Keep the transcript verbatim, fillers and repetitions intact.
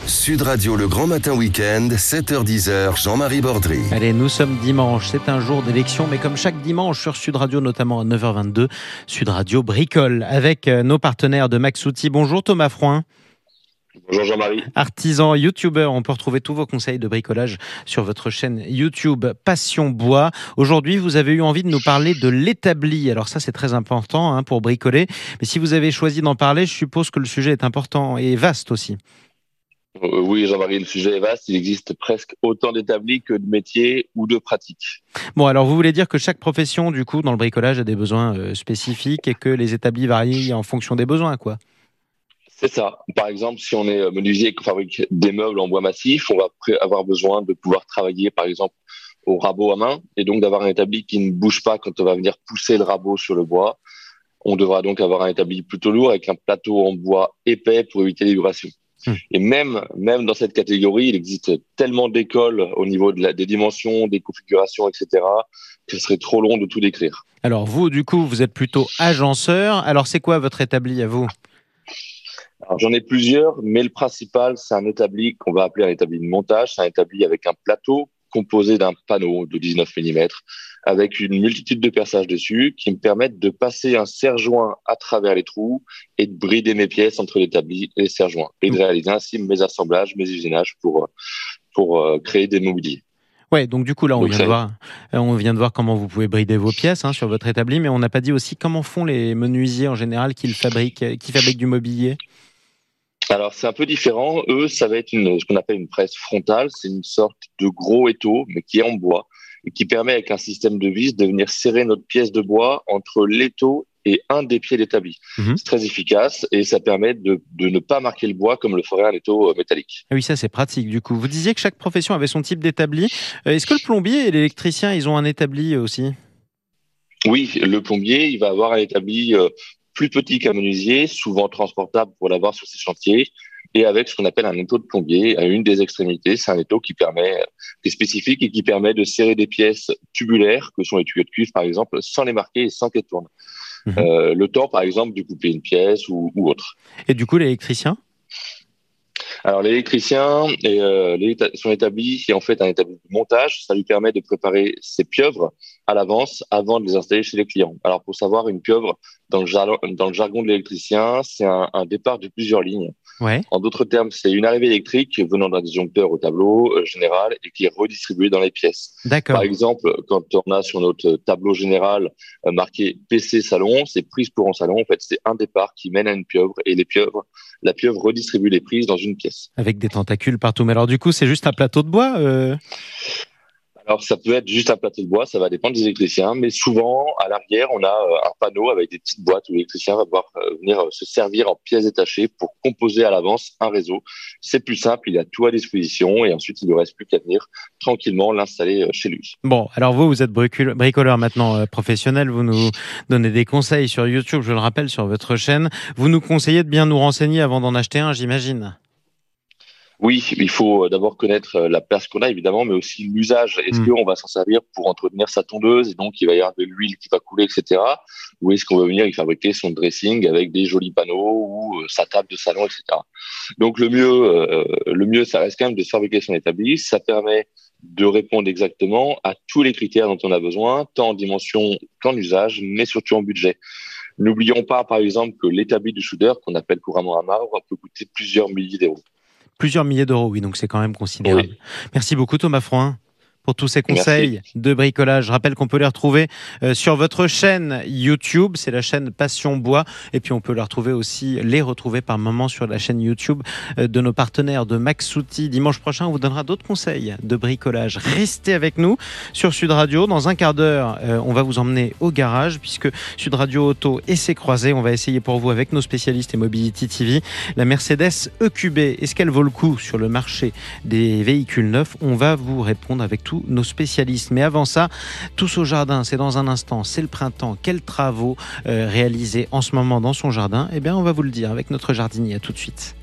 Sud Radio, le grand matin week-end, sept heures dix, Jean-Marie Bordry. Allez, nous sommes dimanche, c'est un jour d'élection, mais comme chaque dimanche sur Sud Radio, notamment à neuf heures vingt-deux, Sud Radio bricole avec nos partenaires de Maxouti. Bonjour Thomas Frouin. Bonjour Jean-Marie. Artisan, youtubeur, on peut retrouver tous vos conseils de bricolage sur votre chaîne YouTube Passion Bois. Aujourd'hui, vous avez eu envie de nous parler de l'établi. Alors ça, c'est très important hein, pour bricoler. Mais si vous avez choisi d'en parler, je suppose que le sujet est important et vaste aussi. Euh, oui Jean-Marie, le sujet est vaste. Il existe presque autant d'établis que de métiers ou de pratiques. Bon, alors vous voulez dire que chaque profession, du coup, dans le bricolage a des besoins euh, spécifiques et que les établis varient en fonction des besoins, quoi. C'est ça. Par exemple, si on est menuisier et qu'on fabrique des meubles en bois massif, on va avoir besoin de pouvoir travailler, par exemple, au rabot à main et donc d'avoir un établi qui ne bouge pas quand on va venir pousser le rabot sur le bois. On devra donc avoir un établi plutôt lourd avec un plateau en bois épais pour éviter les vibrations. Mmh. Et même, même dans cette catégorie, il existe tellement d'écoles au niveau de la, des dimensions, des configurations, et cetera, que ce serait trop long de tout décrire. Alors vous, du coup, vous êtes plutôt agenceur. Alors c'est quoi votre établi à vous ? Alors, j'en ai plusieurs, mais le principal, c'est un établi qu'on va appeler un établi de montage. C'est un établi avec un plateau composé d'un panneau de dix-neuf millimètres avec une multitude de perçages dessus qui me permettent de passer un serre-joint à travers les trous et de brider mes pièces entre l'établi et les serre-joints et de réaliser ainsi mes assemblages, mes usinages pour, pour euh, créer des mobiliers. Ouais, donc du coup là on donc vient de voir, on vient de voir comment vous pouvez brider vos pièces hein, sur votre établi, mais on n'a pas dit aussi comment font les menuisiers en général qui fabriquent, qui fabriquent du mobilier. Alors c'est un peu différent. Eux, ça va être une, ce qu'on appelle une presse frontale. C'est une sorte de gros étau, mais qui est en bois et qui permet avec un système de vis de venir serrer notre pièce de bois entre l'étau et un des pieds d'établi. Mmh. C'est très efficace et ça permet de, de ne pas marquer le bois comme le ferait un étau métallique. Ah oui, ça c'est pratique du coup. Vous disiez que chaque profession avait son type d'établi. Est-ce que le plombier et l'électricien, ils ont un établi aussi ? Oui, le plombier, il va avoir un établi euh, plus petit qu'un menuisier, souvent transportable pour l'avoir sur ses chantiers, et avec ce qu'on appelle un étau de plombier à une des extrémités. C'est un étau qui permet, qui est spécifique et qui permet de serrer des pièces tubulaires, que sont les tuyaux de cuivre par exemple, sans les marquer et sans qu'elles tournent. Mmh. Euh, le temps par exemple de couper une pièce ou, ou autre. Et du coup l'électricien ? Alors l'électricien et euh, son établi est en fait un établi de montage. Ça lui permet de préparer ses pieuvres à l'avance avant de les installer chez les clients. Alors pour savoir, une pieuvre dans le jargon, dans le jargon de l'électricien, c'est un, un départ de plusieurs lignes. Ouais. En d'autres termes, c'est une arrivée électrique venant d'un disjoncteur au tableau euh, général et qui est redistribuée dans les pièces. D'accord. Par exemple, quand on a sur notre tableau général euh, marqué P C salon, c'est prise courant salon. En fait, c'est un départ qui mène à une pieuvre et les pieuvres, la pieuvre redistribue les prises dans une pièce. Avec des tentacules partout. Mais alors du coup, c'est juste un plateau de bois euh... Alors, ça peut être juste un plateau de bois, ça va dépendre des électriciens, mais souvent, à l'arrière, on a un panneau avec des petites boîtes où l'électricien va pouvoir venir se servir en pièces détachées pour composer à l'avance un réseau. C'est plus simple, il a tout à disposition et ensuite, il ne reste plus qu'à venir tranquillement l'installer chez lui. Bon, alors vous, vous êtes bricoleur maintenant euh, professionnel, vous nous donnez des conseils sur YouTube, je le rappelle, sur votre chaîne. Vous nous conseillez de bien nous renseigner avant d'en acheter un, j'imagine ? Oui, il faut d'abord connaître la place qu'on a, évidemment, mais aussi l'usage. Est-ce mmh. qu'on va s'en servir pour entretenir sa tondeuse et donc il va y avoir de l'huile qui va couler, et cetera. Ou est-ce qu'on va venir y fabriquer son dressing avec des jolis panneaux ou sa table de salon, et cetera. Donc le mieux, euh, le mieux, ça reste quand même de fabriquer son établi. Ça permet de répondre exactement à tous les critères dont on a besoin, tant en dimension qu'en usage, mais surtout en budget. N'oublions pas, par exemple, que l'établi du soudeur, qu'on appelle couramment un marbre, peut coûter plusieurs milliers d'euros. Plusieurs milliers d'euros, oui, donc c'est quand même considérable. Oui. Merci beaucoup Thomas Frouin pour tous ces conseils Merci. de bricolage. Je rappelle qu'on peut les retrouver euh, sur votre chaîne YouTube, c'est la chaîne Passion Bois, et puis on peut les retrouver aussi, les retrouver par moment sur la chaîne YouTube euh, de nos partenaires de Maxouti. Dimanche prochain, on vous donnera d'autres conseils de bricolage. Restez avec nous sur Sud Radio. Dans un quart d'heure, euh, on va vous emmener au garage, puisque Sud Radio Auto et ses croisés, on va essayer pour vous avec nos spécialistes et Mobility T V, la Mercedes E Q B. Est-ce qu'elle vaut le coup sur le marché des véhicules neufs ? On va vous répondre avec tout nos spécialistes. Mais avant ça, tous au jardin, c'est dans un instant, c'est le printemps. Quels travaux euh, réalisés en ce moment dans son jardin ? Eh bien, on va vous le dire avec notre jardinier. À tout de suite.